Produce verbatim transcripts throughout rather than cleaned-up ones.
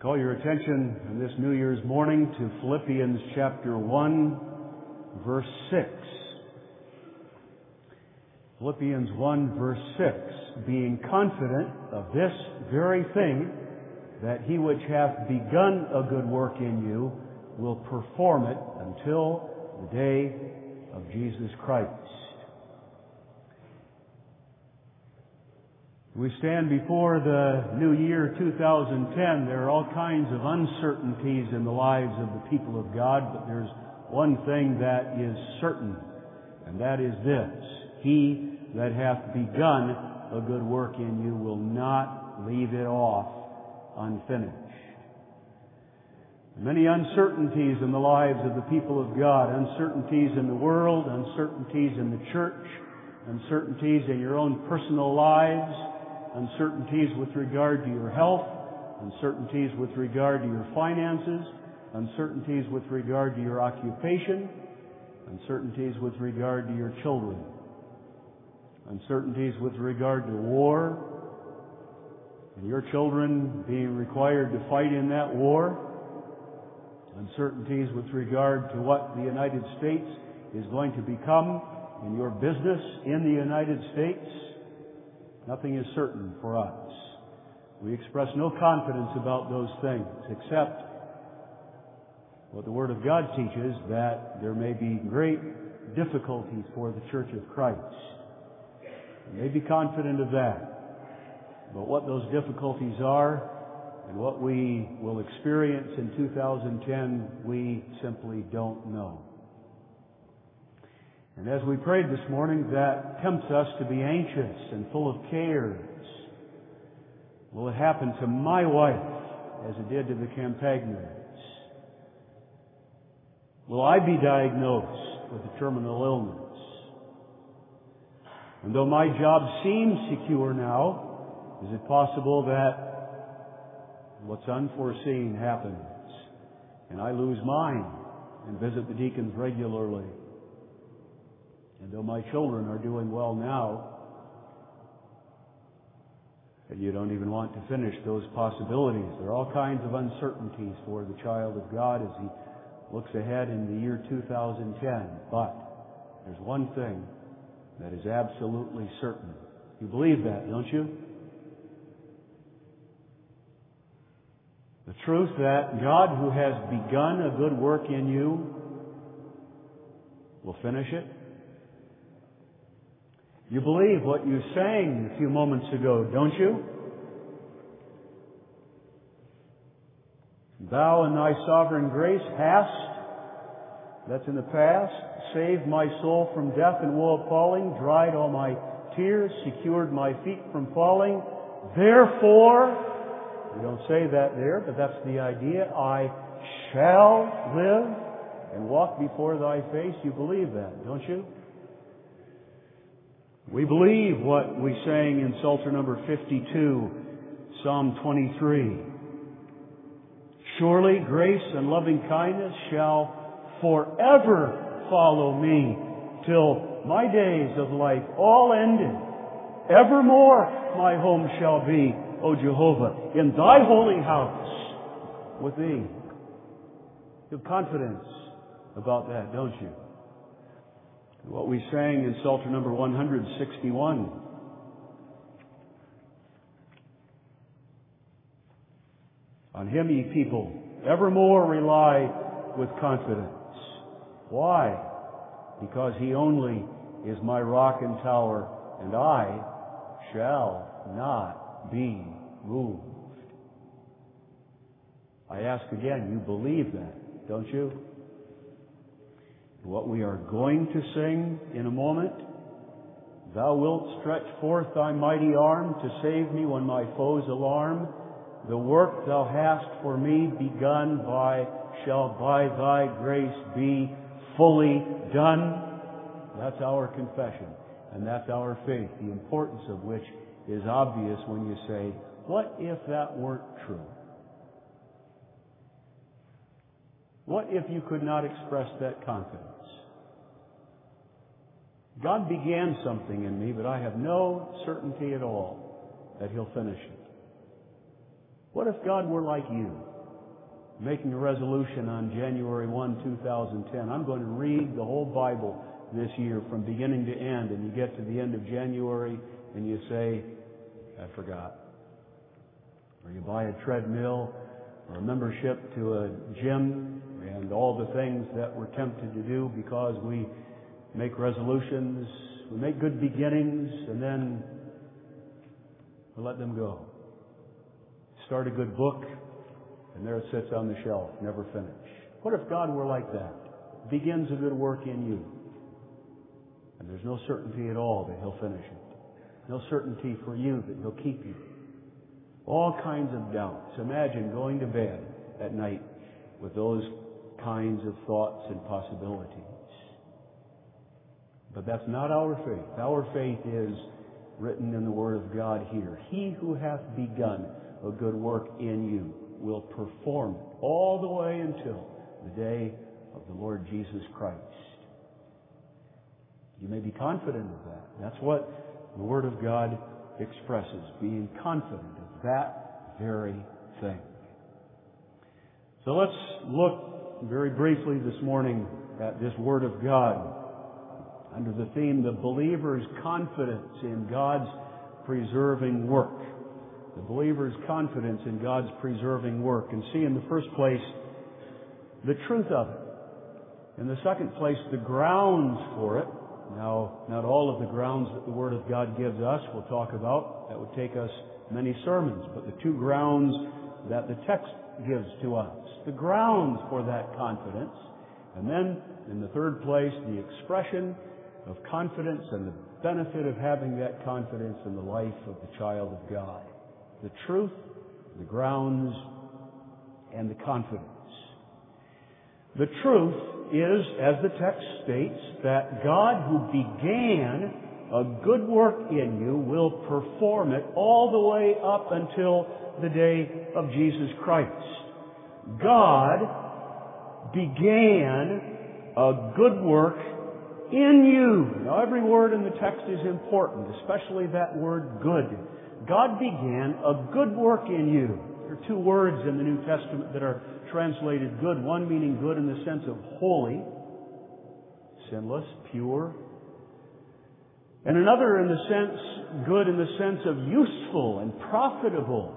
Call your attention on this New Year's morning to Philippians chapter one, verse six. Philippians one, verse six, being confident of this very thing, that he which hath begun a good work in you will perform it until the day of Jesus Christ. We stand before the new year two thousand ten. There are all kinds of uncertainties in the lives of the people of God, but there's one thing that is certain, and that is this: he that hath begun a good work in you will not leave it off unfinished. Many uncertainties in the lives of the people of God, uncertainties in the world, uncertainties in the church, uncertainties in your own personal lives, uncertainties with regard to your health, uncertainties with regard to your finances, uncertainties with regard to your occupation, uncertainties with regard to your children, uncertainties with regard to war, and your children being required to fight in that war, uncertainties with regard to what the United States is going to become in your business in the United States. Nothing is certain for us. We express no confidence about those things, except what the Word of God teaches, that there may be great difficulties for the Church of Christ. We may be confident of that. But what those difficulties are and what we will experience in two thousand ten, we simply don't know. And as we prayed this morning, that tempts us to be anxious and full of cares. Will it happen to my wife as it did to the Campagners? Will I be diagnosed with a terminal illness? And though my job seems secure now, is it possible that what's unforeseen happens and I lose mine and visit the deacons regularly? And though my children are doing well now, and you don't even want to finish those possibilities. There are all kinds of uncertainties for the child of God as he looks ahead in the year two thousand ten. But there's one thing that is absolutely certain. You believe that, don't you? The truth that God, who has begun a good work in you, will finish it. You believe what you sang a few moments ago, don't you? Thou in thy sovereign grace hast, that's in the past, saved my soul from death and woe appalling, dried all my tears, secured my feet from falling. Therefore, we don't say that there, but that's the idea, I shall live and walk before thy face. You believe that, don't you? We believe what we sang in Psalter number fifty-two, Psalm twenty-three. Surely grace and loving kindness shall forever follow me till my days of life all ended. Evermore my home shall be, O Jehovah, in thy holy house with thee. You have confidence about that, don't you? What we sang in Psalter number one hundred sixty-one. On him, ye people, evermore rely with confidence. Why? Because he only is my rock and tower, and I shall not be moved. I ask again, you believe that, don't you? What we are going to sing in a moment, thou wilt stretch forth thy mighty arm to save me when my foes alarm. The work thou hast for me begun by shall by thy grace be fully done. That's our confession, and that's our faith, the importance of which is obvious when you say, what if that weren't true? What if you could not express that confidence? God began something in me, but I have no certainty at all that He'll finish it. What if God were like you? making a resolution on January first, two thousand ten. I'm going to read the whole Bible this year from beginning to end, and you get to the end of January and you say, I forgot. Or you buy a treadmill or a membership to a gym and all the things that we're tempted to do because we make resolutions, we make good beginnings, and then we let them go. Start a good book, and there it sits on the shelf, never finish. What if God were like that? Begins a good work in you, and there's no certainty at all that He'll finish it. No certainty for you that He'll keep you. All kinds of doubts. Imagine going to bed at night with those kinds of thoughts and possibilities. But that's not our faith. Our faith is written in the Word of God here. He who hath begun a good work in you will perform it all the way until the day of the Lord Jesus Christ. You may be confident of that. That's what the Word of God expresses, being confident of that very thing. So let's look very briefly this morning at this Word of God under the theme, the believer's confidence in God's preserving work. The believer's confidence in God's preserving work. And see, in the first place, the truth of it. In the second place, the grounds for it. Now, not all of the grounds that the Word of God gives us we'll talk about. That would take us many sermons. But the two grounds that the text gives to us. The grounds for that confidence. And then, in the third place, the expression of confidence and the benefit of having that confidence in the life of the child of God. The truth, the grounds, and the confidence. The truth is, as the text states, that God who began a good work in you will perform it all the way up until the day of Jesus Christ. God began a good work in you. Now, every word in the text is important, especially that word good. God began a good work in you. There are two words in the New Testament that are translated good. One meaning good in the sense of holy, sinless, pure. And another in the sense, good in the sense of useful and profitable.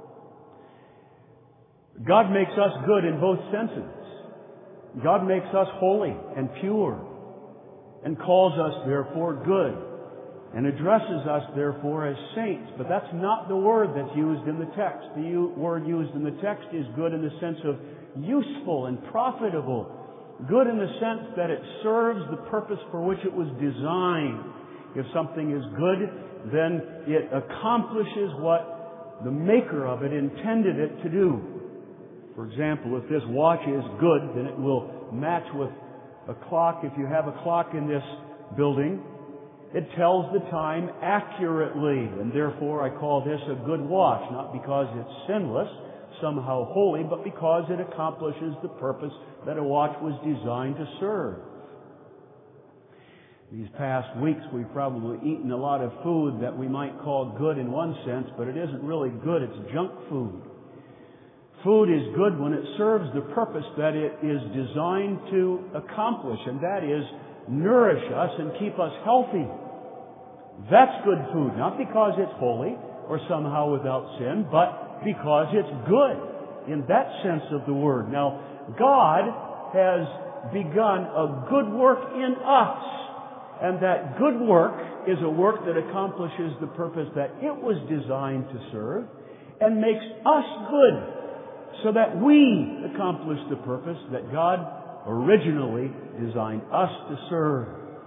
God makes us good in both senses. God makes us holy and pure and calls us, therefore, good and addresses us, therefore, as saints. But that's not the word that's used in the text. The u- word used in the text is good in the sense of useful and profitable. Good in the sense that it serves the purpose for which it was designed. If something is good, then it accomplishes what the maker of it intended it to do. For example, if this watch is good, then it will match with a clock. If you have a clock in this building, it tells the time accurately, and therefore I call this a good watch, not because it's sinless, somehow holy, but because it accomplishes the purpose that a watch was designed to serve. These past weeks we've probably eaten a lot of food that we might call good in one sense, but it isn't really good, it's junk food. Food is good when it serves the purpose that it is designed to accomplish, and that is nourish us and keep us healthy. That's good food, not because it's holy or somehow without sin, but because it's good in that sense of the word. Now, God has begun a good work in us, and that good work is a work that accomplishes the purpose that it was designed to serve and makes us good, so that we accomplish the purpose that God originally designed us to serve.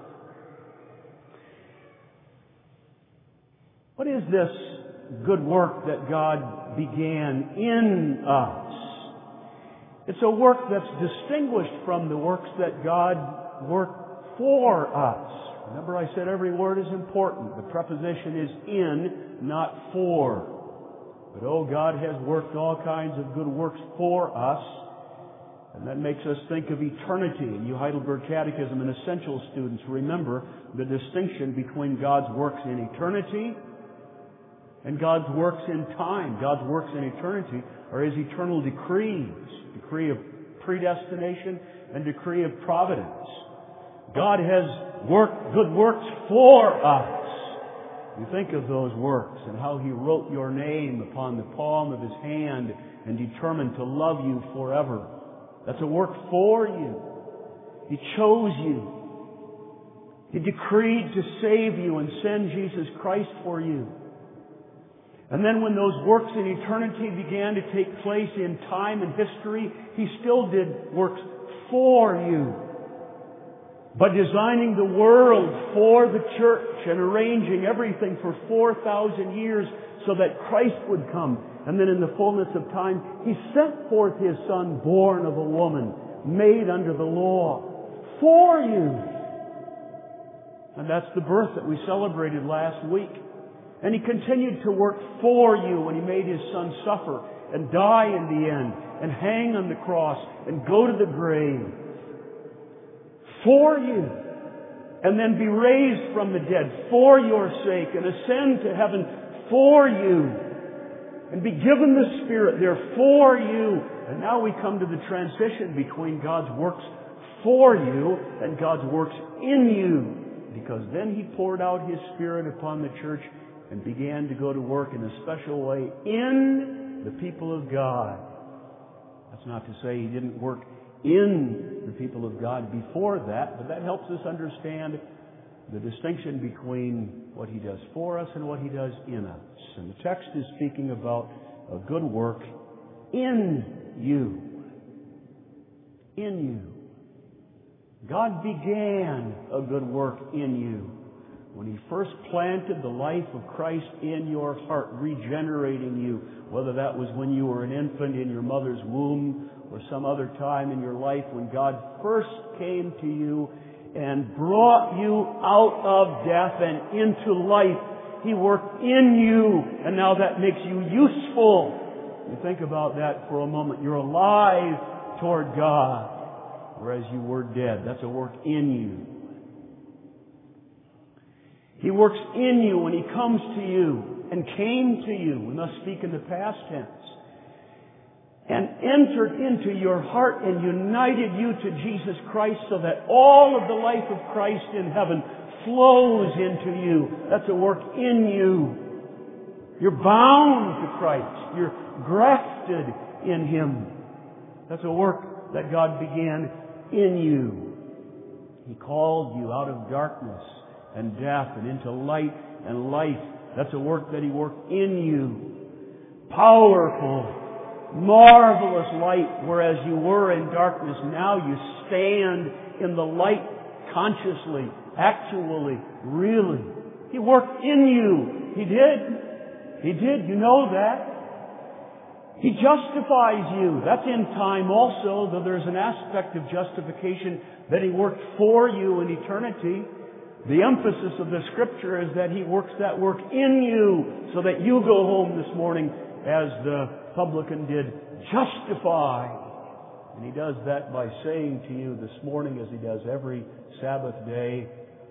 What is this good work that God began in us? It's a work that's distinguished from the works that God worked for us. Remember, I said every word is important. The preposition is in, not for. But oh, God has worked all kinds of good works for us, and that makes us think of eternity. And you Heidelberg Catechism and Essential students remember the distinction between God's works in eternity and God's works in time, God's works in eternity, are His eternal decrees, decree of predestination and decree of providence. God has worked good works for us. You think of those works and how He wrote your name upon the palm of His hand and determined to love you forever. That's a work for you. He chose you. He decreed to save you and send Jesus Christ for you. And then when those works in eternity began to take place in time and history, He still did works for you. By designing the world for the church and arranging everything for four thousand years so that Christ would come. And then in the fullness of time, He sent forth His Son, born of a woman, made under the law, for you. And that's the birth that we celebrated last week. And He continued to work for you when He made His Son suffer and die in the end and hang on the cross and go to the grave. For you. And then be raised from the dead for your sake and ascend to heaven for you. And be given the Spirit there for you. And now we come to the transition between God's works for you and God's works in you. Because then He poured out His Spirit upon the church and began to go to work in a special way in the people of God. That's not to say He didn't work in the people of God before that, but that helps us understand the distinction between what He does for us and what He does in us. And the text is speaking about a good work in you. In you. God began a good work in you when He first planted the life of Christ in your heart, regenerating you, whether that was when you were an infant in your mother's womb or some other time in your life when God first came to you and brought you out of death and into life. He worked in you, and now that makes you useful. You think about that for a moment. You're alive toward God, whereas you were dead. That's a work in you. He works in you when He comes to you and came to you. We must speak in the past tense. And entered into your heart and united you to Jesus Christ so that all of the life of Christ in heaven flows into you. That's a work in you. You're bound to Christ. You're grafted in Him. That's a work that God began in you. He called you out of darkness and death and into light and life. That's a work that He worked in you. Powerful, marvelous light, whereas you were in darkness. Now you stand in the light consciously, actually, really. He worked in you. He did. He did. You know that. He justifies you. That's in time also, though there's an aspect of justification that He worked for you in eternity. The emphasis of the Scripture is that He works that work in you so that you go home this morning as the publican did, justified. And He does that by saying to you this morning, as He does every Sabbath day,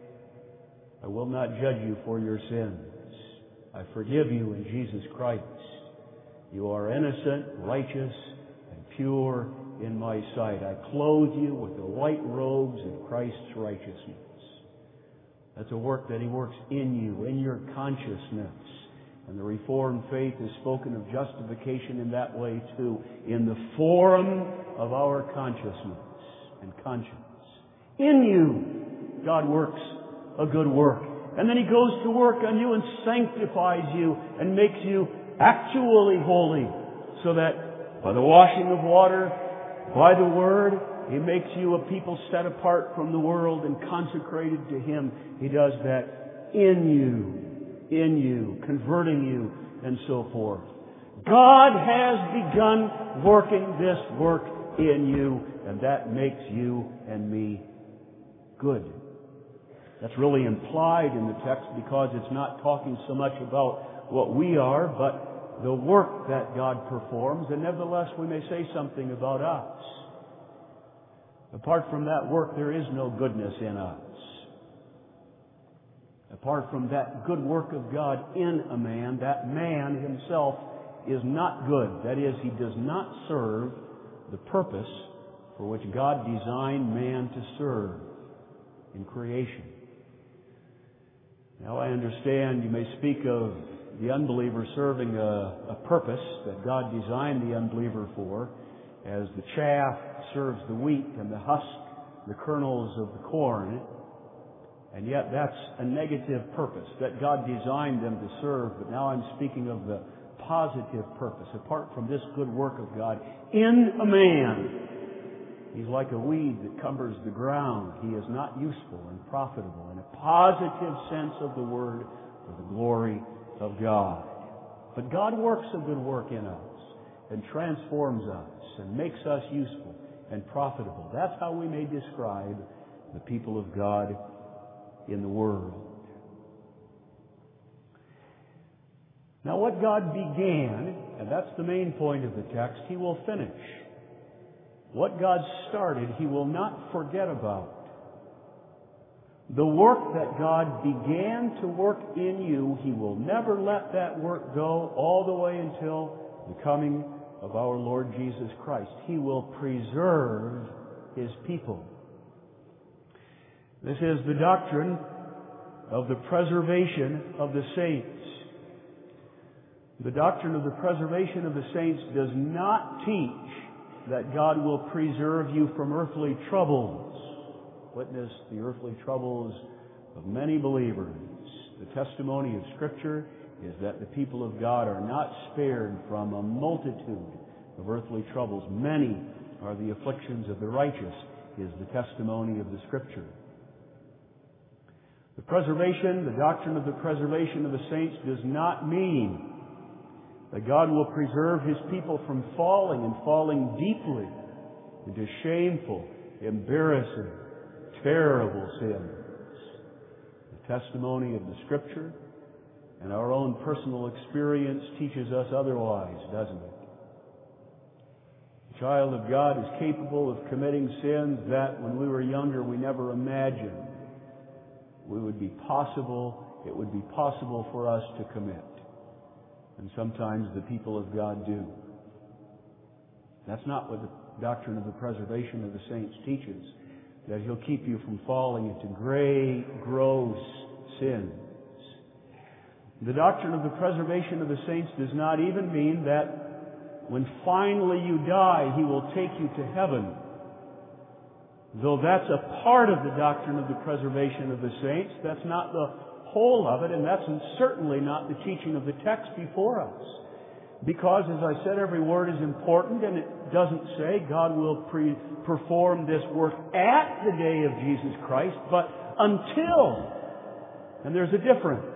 I will not judge you for your sins. I forgive you in Jesus Christ. You are innocent, righteous, and pure in my sight. I clothe you with the white robes of Christ's righteousness. That's a work that He works in you, in your consciousness. And the Reformed faith has spoken of justification in that way too, in the forum of our consciousness and conscience. In you, God works a good work. And then He goes to work on you and sanctifies you and makes you actually holy, so that by the washing of water, by the Word, He makes you a people set apart from the world and consecrated to Him. He does that in you. in you, converting you, and so forth. God has begun working this work in you, and that makes you and me good. That's really implied in the text because it's not talking so much about what we are, but the work that God performs, and nevertheless we may say something about us. Apart from that work, there is no goodness in us. Apart from that good work of God in a man, that man himself is not good. That is, he does not serve the purpose for which God designed man to serve in creation. Now I understand you may speak of the unbeliever serving a, a purpose that God designed the unbeliever for, as the chaff serves the wheat and the husk the kernels of the corn. And yet that's a negative purpose that God designed them to serve. But now I'm speaking of the positive purpose. Apart from this good work of God in a man, he's like a weed that cumbers the ground. He is not useful and profitable in a positive sense of the word for the glory of God. But God works a good work in us and transforms us and makes us useful and profitable. That's how we may describe the people of God in the world. Now what God began, and that's the main point of the text, He will finish. What God started, He will not forget about. The work that God began to work in you, He will never let that work go all the way until the coming of our Lord Jesus Christ. He will preserve His people. This is the doctrine of the preservation of the saints. The doctrine of the preservation of the saints does not teach that God will preserve you from earthly troubles. Witness the earthly troubles of many believers. The testimony of Scripture is that the people of God are not spared from a multitude of earthly troubles. Many are the afflictions of the righteous, is the testimony of the Scripture. The preservation, the doctrine of the preservation of the saints does not mean that God will preserve His people from falling and falling deeply into shameful, embarrassing, terrible sins. The testimony of the Scripture and our own personal experience teaches us otherwise, doesn't it? The child of God is capable of committing sins that when we were younger we never imagined we would be possible, it would be possible for us to commit. And sometimes the people of God do. That's not what the doctrine of the preservation of the saints teaches. That He'll keep you from falling into great, gross sins. The doctrine of the preservation of the saints does not even mean that when finally you die, He will take you to heaven. Though that's a part of the doctrine of the preservation of the saints, that's not the whole of it, and that's certainly not the teaching of the text before us. Because, as I said, every word is important, and it doesn't say God will pre- perform this work at the day of Jesus Christ, but until. And there's a difference.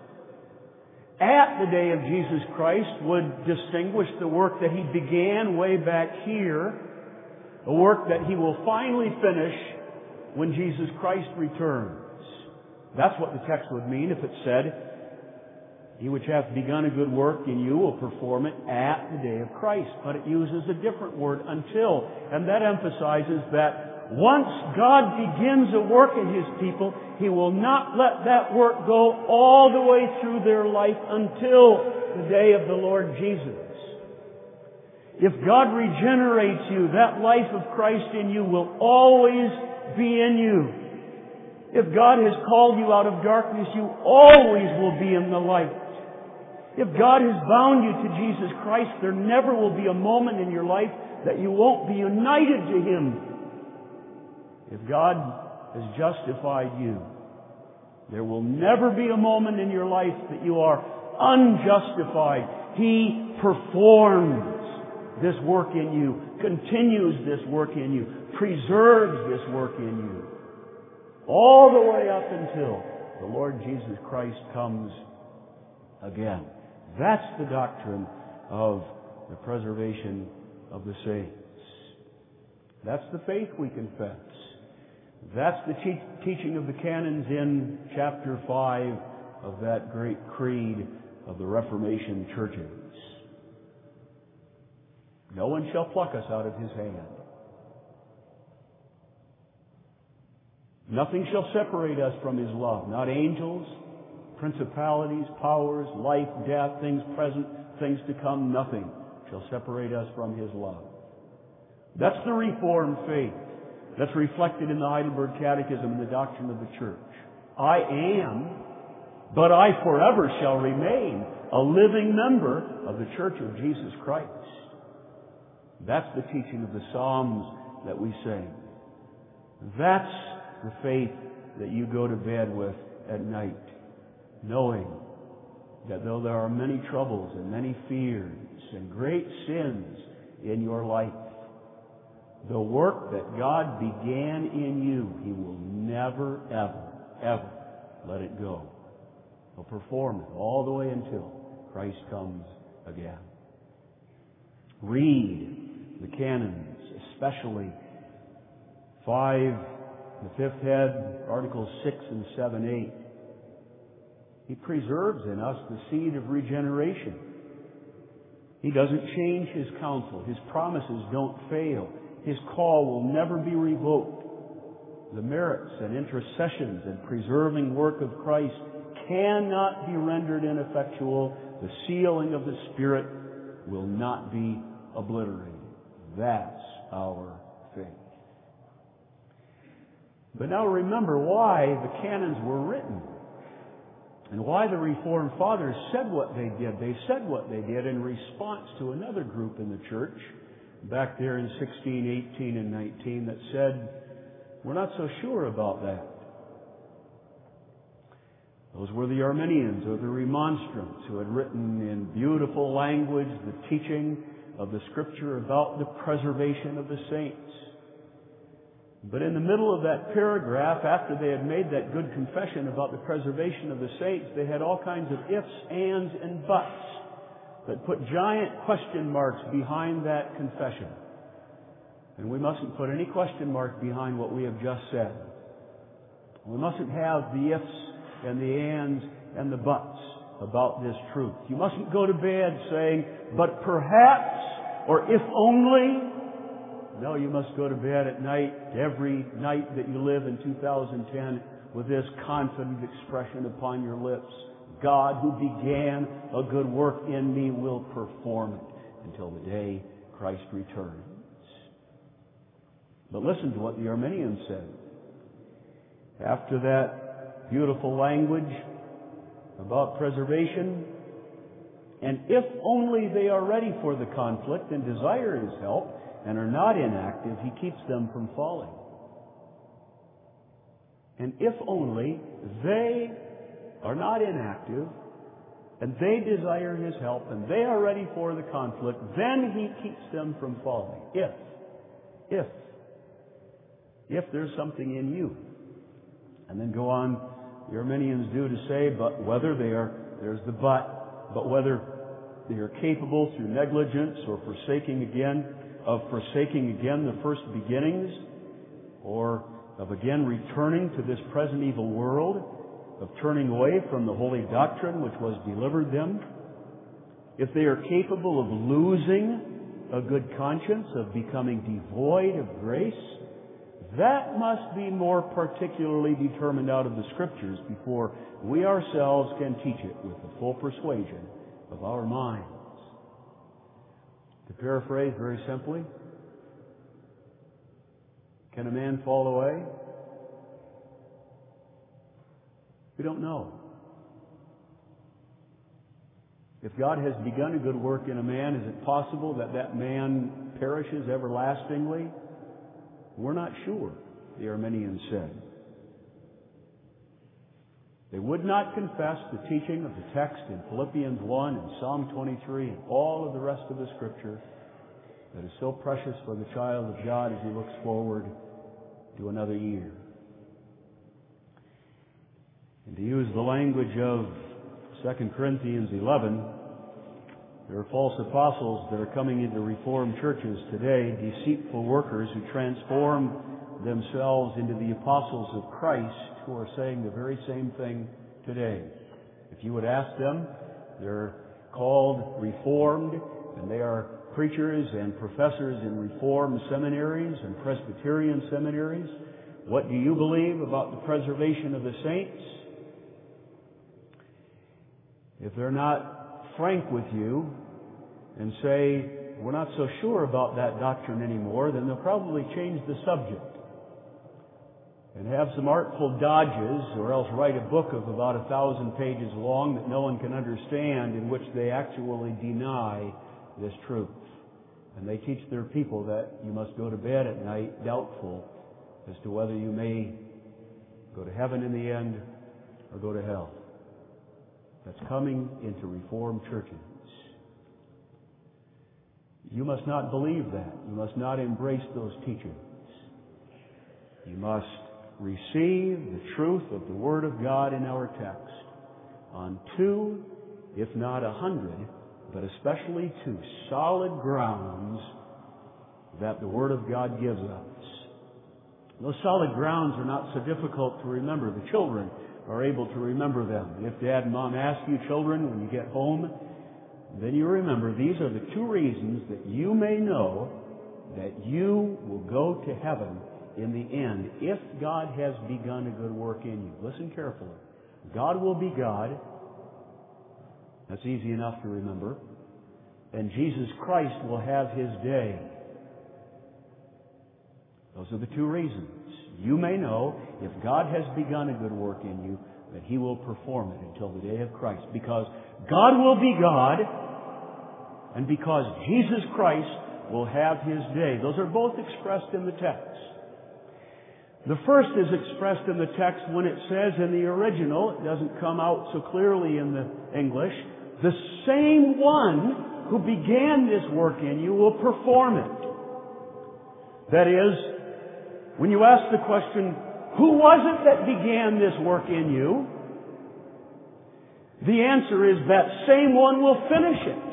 At the day of Jesus Christ would distinguish the work that He began way back here, a work that He will finally finish when Jesus Christ returns. That's what the text would mean if it said, He which hath begun a good work in you will perform it at the day of Christ. But it uses a different word, until. And that emphasizes that once God begins a work in His people, He will not let that work go all the way through their life until the day of the Lord Jesus. If God regenerates you, that life of Christ in you will always be in you. If God has called you out of darkness, you always will be in the light. If God has bound you to Jesus Christ, there never will be a moment in your life that you won't be united to Him. If God has justified you, there will never be a moment in your life that you are unjustified. He performs this work in you, continues this work in you, preserves this work in you, all the way up until the Lord Jesus Christ comes again. That's the doctrine of the preservation of the saints. That's the faith we confess. That's the te- teaching of the canons in chapter five of that great creed of the Reformation churches. No one shall pluck us out of His hand. Nothing shall separate us from His love. Not angels, principalities, powers, life, death, things present, things to come, nothing shall separate us from His love. That's the Reformed faith. That's reflected in the Heidelberg Catechism and the doctrine of the Church. I am, but I forever shall remain a living member of the Church of Jesus Christ. That's the teaching of the Psalms that we sing. That's the faith that you go to bed with at night, knowing that though there are many troubles and many fears and great sins in your life, the work that God began in you, He will never, ever, ever let it go. He'll perform it all the way until Christ comes again. Read the canons, especially five, the fifth head, Articles six and seven, eight. He preserves in us the seed of regeneration. He doesn't change His counsel. His promises don't fail. His call will never be revoked. The merits and intercessions and preserving work of Christ cannot be rendered ineffectual. The sealing of the Spirit will not be obliterated. That's our faith. But now remember why the canons were written and why the Reformed Fathers said what they did. They said what they did in response to another group in the church back there in sixteen, eighteen, and nineteen that said, we're not so sure about that. Those were the Arminians or the Remonstrants who had written in beautiful language the teaching of the Scripture about the preservation of the saints. But in the middle of that paragraph, after they had made that good confession about the preservation of the saints, they had all kinds of ifs, ands, and buts that put giant question marks behind that confession. And we mustn't put any question mark behind what we have just said. We mustn't have the ifs and the ands and the buts about this truth. You mustn't go to bed saying, but perhaps, or if only. No, you must go to bed at night, every night that you live in two thousand ten, with this confident expression upon your lips. God, who began a good work in me, will perform it until the day Christ returns. But listen to what the Arminians said. After that beautiful language about preservation, and if only they are ready for the conflict and desire His help and are not inactive, He keeps them from falling. And if only they are not inactive, and they desire His help, and they are ready for the conflict, then He keeps them from falling. If, if, if there's something in you. And then go on, the Arminians do to say, but whether they are, there's the but, but whether they are capable through negligence or forsaking again, of forsaking again the first beginnings, or of again returning to this present evil world, of turning away from the holy doctrine which was delivered them, if they are capable of losing a good conscience, of becoming devoid of grace, that must be more particularly determined out of the Scriptures before we ourselves can teach it with the full persuasion of our minds. To paraphrase very simply, can a man fall away? We don't know. If God has begun a good work in a man, is it possible that that man perishes everlastingly? We're not sure, the Arminians said. They would not confess the teaching of the text in Philippians one and Psalm twenty-three and all of the rest of the Scripture that is so precious for the child of God as he looks forward to another year. And to use the language of Second Corinthians eleven, there are false apostles that are coming into Reformed churches today, deceitful workers who transform themselves into the apostles of Christ, who are saying the very same thing today. If you would ask them, they're called Reformed, and they are preachers and professors in Reformed seminaries and Presbyterian seminaries. What do you believe about the preservation of the saints? If they're not frank with you and say, we're not so sure about that doctrine anymore, then they'll probably change the subject and have some artful dodges, or else write a book of about a thousand pages long that no one can understand, in which they actually deny this truth. And they teach their people that you must go to bed at night doubtful as to whether you may go to heaven in the end or go to hell. That's coming into Reformed churches. You must not believe that. You must not embrace those teachings. You must receive the truth of the Word of God in our text on two, if not a hundred, but especially two solid grounds that the Word of God gives us. Those solid grounds are not so difficult to remember. The children are able to remember them. If Dad and Mom ask you, children, when you get home, then you remember these are the two reasons that you may know that you will go to heaven in the end, if God has begun a good work in you. Listen carefully. God will be God. That's easy enough to remember. And Jesus Christ will have His day. Those are the two reasons. You may know, if God has begun a good work in you, that He will perform it until the day of Christ. Because God will be God, and because Jesus Christ will have His day. Those are both expressed in the text. The first is expressed in the text when it says in the original, it doesn't come out so clearly in the English, the same one who began this work in you will perform it. That is, when you ask the question, who was it that began this work in you? The answer is that same one will finish it.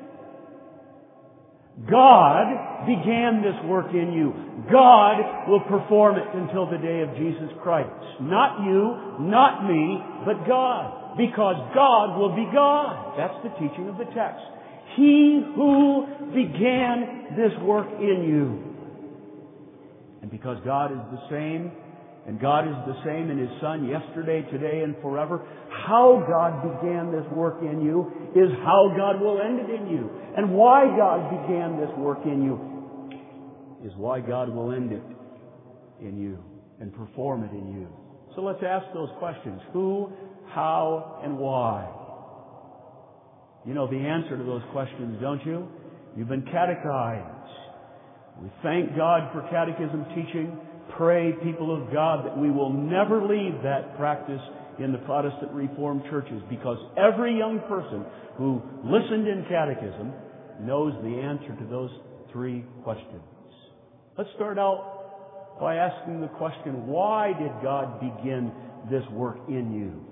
God began this work in you. God will perform it until the day of Jesus Christ. Not you, not me, but God. Because God will be God. That's the teaching of the text. He who began this work in you. And because God is the same, and God is the same in His Son yesterday, today, and forever, how God began this work in you is how God will end it in you. And why God began this work in you is why God will end it in you and perform it in you. So let's ask those questions. Who, how, and why? You know the answer to those questions, don't you? You've been catechized. We thank God for catechism teaching. Pray, people of God, that we will never leave that practice in the Protestant Reformed churches, because every young person who listened in catechism knows the answer to those three questions. Let's start out by asking the question, why did God begin this work in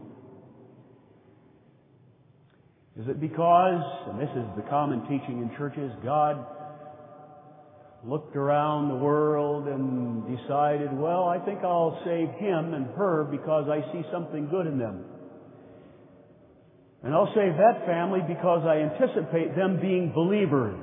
you? Is it because, and this is the common teaching in churches, God looked around the world and decided, well, I think I'll save him and her because I see something good in them. And I'll save that family because I anticipate them being believers.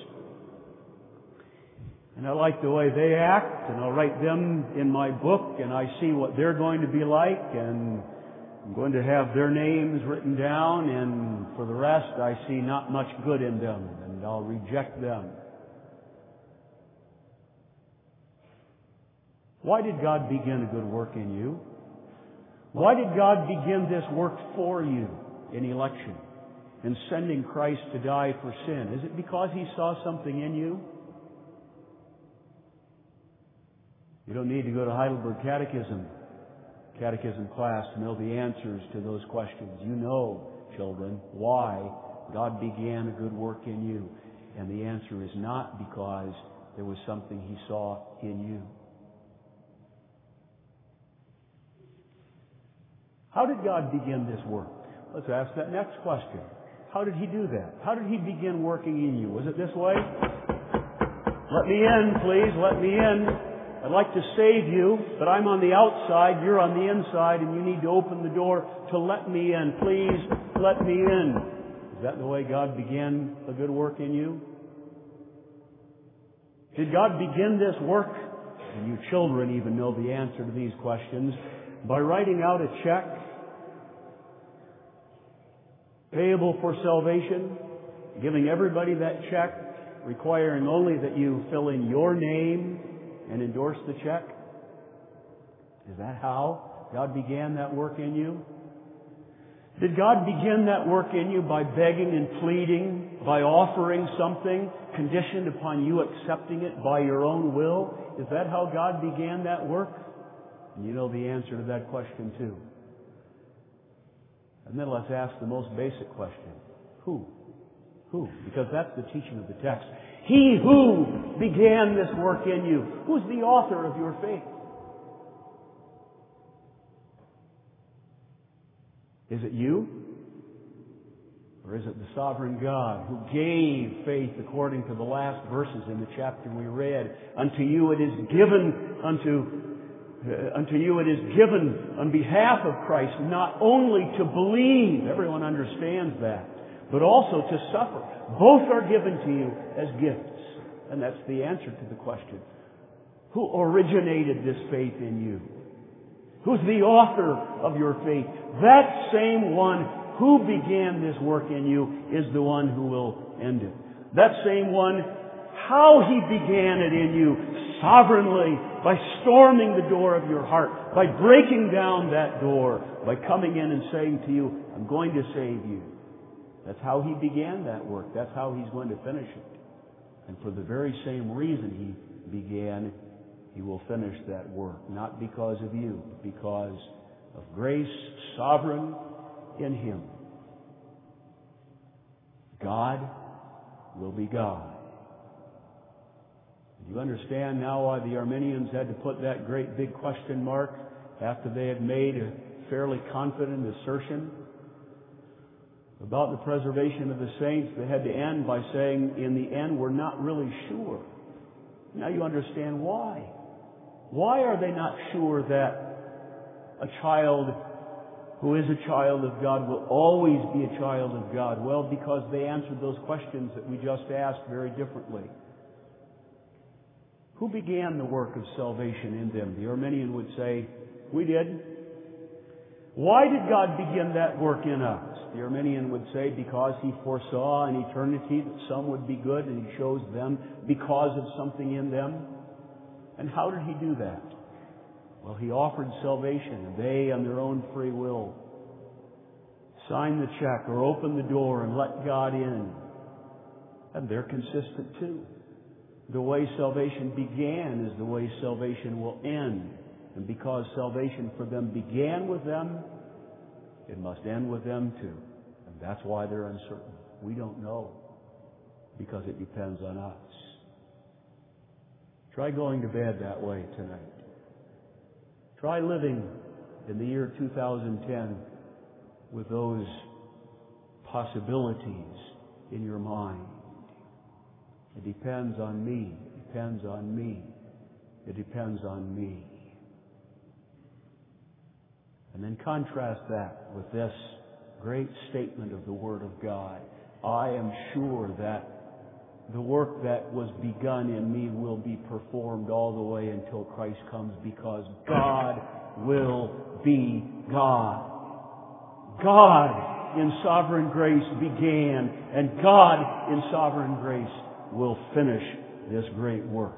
And I like the way they act, and I'll write them in my book, and I see what they're going to be like, and I'm going to have their names written down, and for the rest I see not much good in them, and I'll reject them. Why did God begin a good work in you? Why did God begin this work for you in election, in sending Christ to die for sin? Is it because He saw something in you? You don't need to go to Heidelberg Catechism, catechism class to know the answers to those questions. You know, children, why God began a good work in you. And the answer is not because there was something He saw in you. How did God begin this work? Let's ask that next question. How did He do that? How did He begin working in you? Was it this way? Let me in, please. Let me in. I'd like to save you, but I'm on the outside, you're on the inside, and you need to open the door to let me in. Please, let me in. Is that the way God began a good work in you? Did God begin this work? And you children even know the answer to these questions. By writing out a check payable for salvation, giving everybody that check, requiring only that you fill in your name and endorse the check? Is that how God began that work in you? Did God begin that work in you by begging and pleading, by offering something conditioned upon you accepting it by your own will? Is that how God began that work? And you know the answer to that question too. And then let's ask the most basic question. Who? Who? Because that's the teaching of the text. He who began this work in you. Who's the author of your faith? Is it you? Or is it the sovereign God who gave faith according to the last verses in the chapter we read? Unto you it is given, unto, uh, unto you it is given on behalf of Christ, not only to believe, everyone understands that, but also to suffer. Both are given to you as gifts. And that's the answer to the question. Who originated this faith in you? Who's the author of your faith? That same one who began this work in you is the one who will end it. That same one, how He began it in you, sovereignly, by storming the door of your heart, by breaking down that door, by coming in and saying to you, I'm going to save you. That's how He began that work. That's how He's going to finish it. And for the very same reason He began, He will finish that work. Not because of you, but because of grace, sovereign in Him. God will be God. Do you understand now why the Arminians had to put that great big question mark after they had made a fairly confident assertion about the preservation of the saints? They had to end by saying, in the end, we're not really sure. Now you understand why. Why are they not sure that a child who is a child of God will always be a child of God? Well, because they answered those questions that we just asked very differently. Who began the work of salvation in them? The Arminian would say, we did. Why did God begin that work in us? The Arminian would say, because He foresaw in eternity that some would be good, and He chose them because of something in them. And how did He do that? Well, He offered salvation, and they, on their own free will, signed the check or opened the door and let God in. And they're consistent too. The way salvation began is the way salvation will end. And because salvation for them began with them, it must end with them too. And that's why they're uncertain. We don't know, because it depends on us. Try going to bed that way tonight. Try living in the year two thousand ten with those possibilities in your mind. It depends on me. It depends on me. It depends on me. And then contrast that with this great statement of the Word of God. I am sure that the work that was begun in me will be performed all the way until Christ comes, because God will be God. God in sovereign grace began, and God in sovereign grace will finish this great work.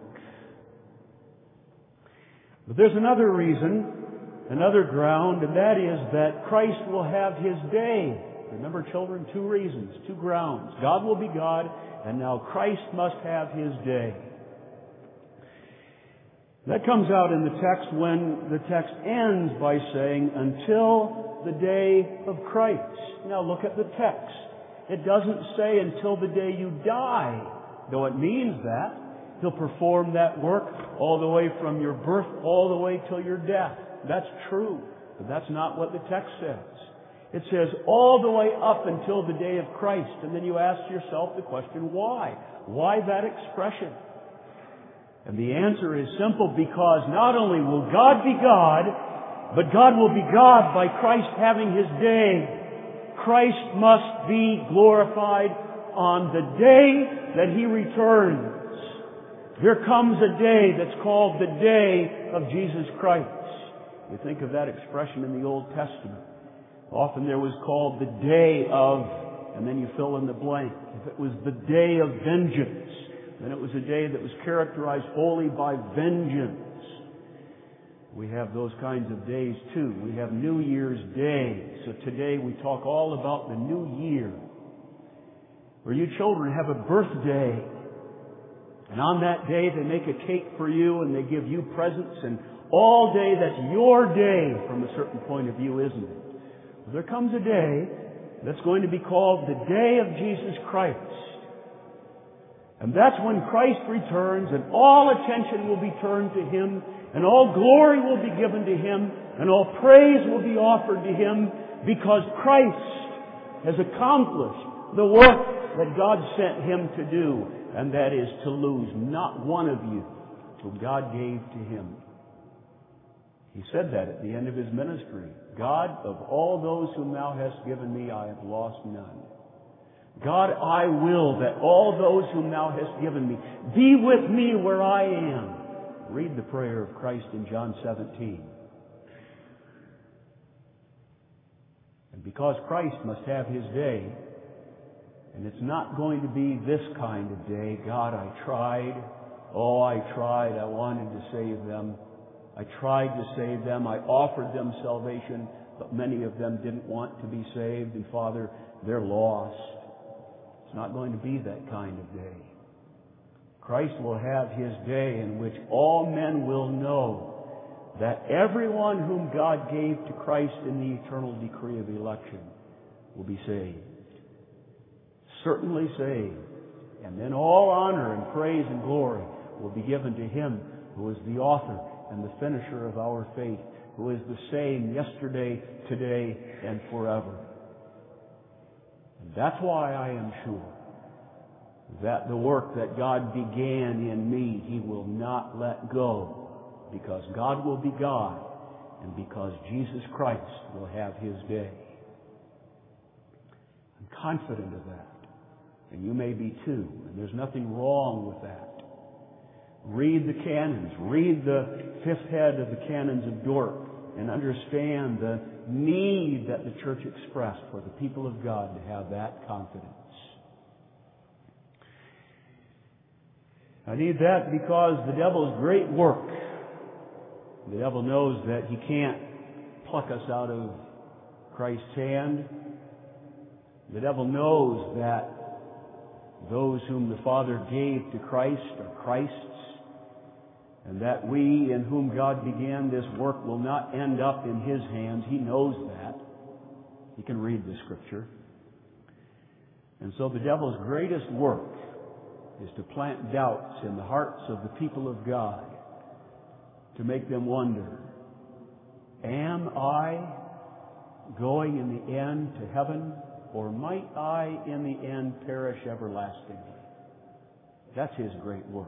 But there's another reason, another ground, and that is that Christ will have His day. Remember, children, two reasons, two grounds. God will be God, and now Christ must have His day. That comes out in the text when the text ends by saying, until the day of Christ. Now look at the text. It doesn't say until the day you die, though it means that. He'll perform that work all the way from your birth, all the way till your death. That's true, but that's not what the text says. It says all the way up until the day of Christ. And then you ask yourself the question, why? Why that expression? And the answer is simple, because not only will God be God, but God will be God by Christ having His day. Christ must be glorified on the day that He returns. There comes a day that's called the day of Jesus Christ. You think of that expression in the Old Testament. Often there was called the day of and then you fill in the blank. If it was the day of vengeance, then it was a day that was characterized wholly by vengeance. We have those kinds of days too. We have New Year's Day. So today we talk all about the new year, where you children have a birthday. And on that day they make a cake for you and they give you presents, and all day that's your day from a certain point of view, isn't it? Well, there comes a day that's going to be called the Day of Jesus Christ. And that's when Christ returns and all attention will be turned to Him, and all glory will be given to Him, and all praise will be offered to Him, because Christ has accomplished the work that God sent Him to do, and that is to lose not one of you whom God gave to Him. He said that at the end of His ministry. God, of all those whom Thou hast given me, I have lost none. God, I will that all those whom Thou hast given me be with me where I am. Read the prayer of Christ in John seventeen. And because Christ must have His day, and it's not going to be this kind of day, God, I tried, oh, I tried, I wanted to save them. I tried to save them. I offered them salvation, but many of them didn't want to be saved. And Father, they're lost. It's not going to be that kind of day. Christ will have His day in which all men will know that everyone whom God gave to Christ in the eternal decree of election will be saved. Certainly saved. And then all honor and praise and glory will be given to Him who is the author and the finisher of our faith, who is the same yesterday, today, and forever. And that's why I am sure that the work that God began in me, He will not let go, because God will be God, and because Jesus Christ will have His day. I'm confident of that, and you may be too, and there's nothing wrong with that. Read the canons. Read the fifth head of the canons of Dort and understand the need that the Church expressed for the people of God to have that confidence. I need that because the devil's great work. The devil knows that he can't pluck us out of Christ's hand. The devil knows that those whom the Father gave to Christ are Christ's, and that we in whom God began this work will not end up in His hands. He knows that. He can read the Scripture. And so the devil's greatest work is to plant doubts in the hearts of the people of God, to make them wonder, am I going in the end to heaven, or might I in the end perish everlastingly? That's his great work.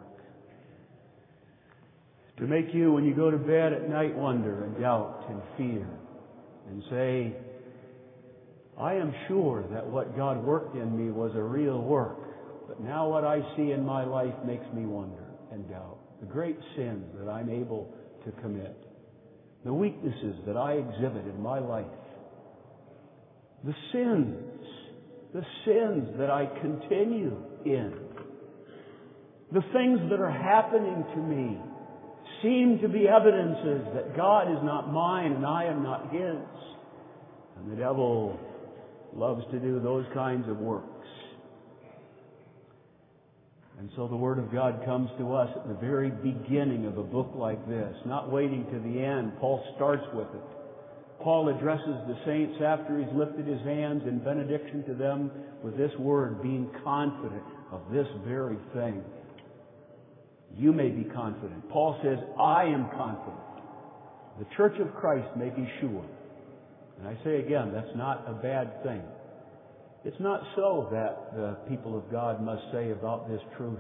To make you, when you go to bed at night, wonder and doubt and fear and say, I am sure that what God worked in me was a real work, but now what I see in my life makes me wonder and doubt. The great sins that I'm able to commit, the weaknesses that I exhibit in my life, the sins, the sins that I continue in, the things that are happening to me seem to be evidences that God is not mine and I am not His. And the devil loves to do those kinds of works. And so the Word of God comes to us at the very beginning of a book like this, not waiting to the end. Paul starts with it. Paul addresses the saints after he's lifted his hands in benediction to them with this word, being confident of this very thing. You may be confident. Paul says, I am confident. The Church of Christ may be sure. And I say again, that's not a bad thing. It's not so that the people of God must say about this truth,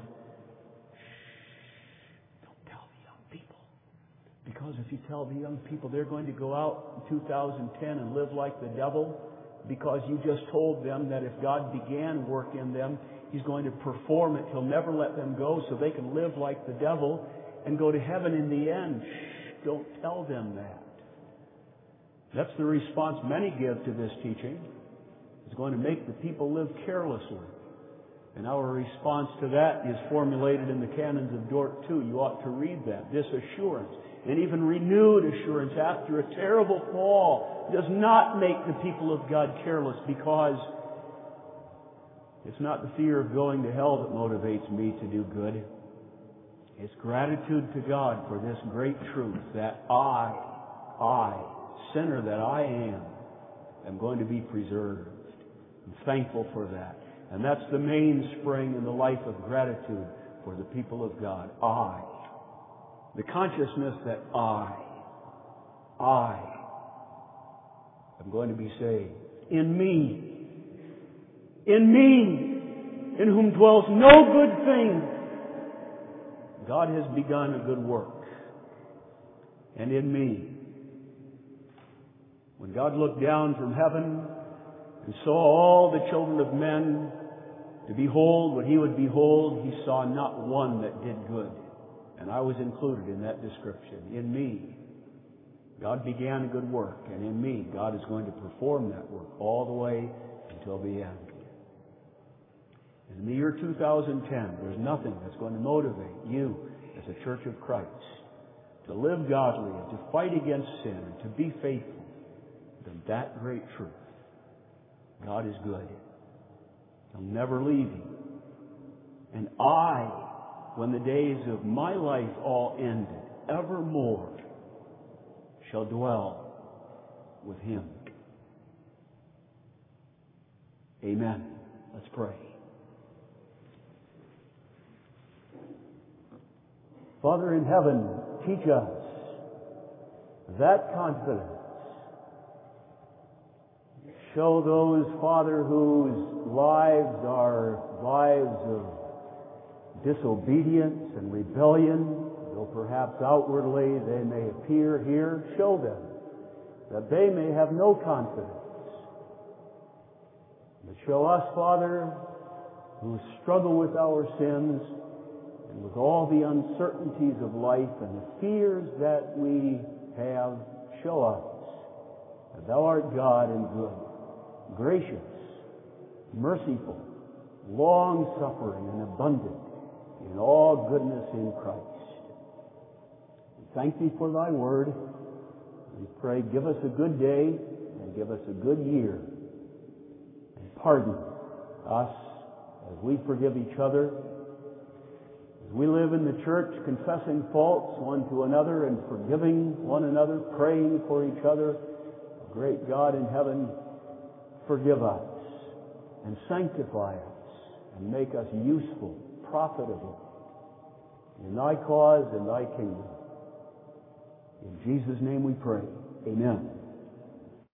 shh, don't tell the young people. Because if you tell the young people, they're going to go out in two thousand ten and live like the devil, because you just told them that if God began work in them, He's going to perform it. He'll never let them go so they can live like the devil and go to heaven in the end. Shh, don't tell them that. That's the response many give to this teaching. is going to make the people live carelessly. And our response to that is formulated in the Canons of Dort too. You ought to read that. This assurance, and even renewed assurance after a terrible fall, does not make the people of God careless, because it's not the fear of going to hell that motivates me to do good. It's gratitude to God for this great truth that I, I, sinner that I am, am going to be preserved. I'm thankful for that. And that's the mainspring in the life of gratitude for the people of God. I. The consciousness that I, I am going to be saved. In me. In me. In whom dwells no good thing. God has begun a good work. And in me. When God looked down from heaven and saw all the children of men to behold what He would behold, He saw not one that did good. And I was included in that description. In me, God began a good work, and in me, God is going to perform that work all the way until the end. In the year two thousand ten, there's nothing that's going to motivate you as a Church of Christ to live godly and to fight against sin and to be faithful than that great truth. God is good. He'll never leave you. And I, when the days of my life all ended, evermore shall dwell with Him. Amen. Let's pray. Father in heaven, teach us that confidence. Show those, Father, whose lives are lives of disobedience and rebellion, though perhaps outwardly they may appear here, show them that they may have no confidence. But show us, Father, who struggle with our sins and with all the uncertainties of life and the fears that we have, show us that Thou art God and good, gracious, merciful, long-suffering, and abundant in all goodness in Christ. We thank Thee for Thy Word. We pray, give us a good day and give us a good year. And pardon us as we forgive each other, as we live in the church confessing faults one to another and forgiving one another, praying for each other. Great God in heaven, forgive us and sanctify us and make us useful, profitable in Thy cause and Thy kingdom. In Jesus' name we pray. Amen.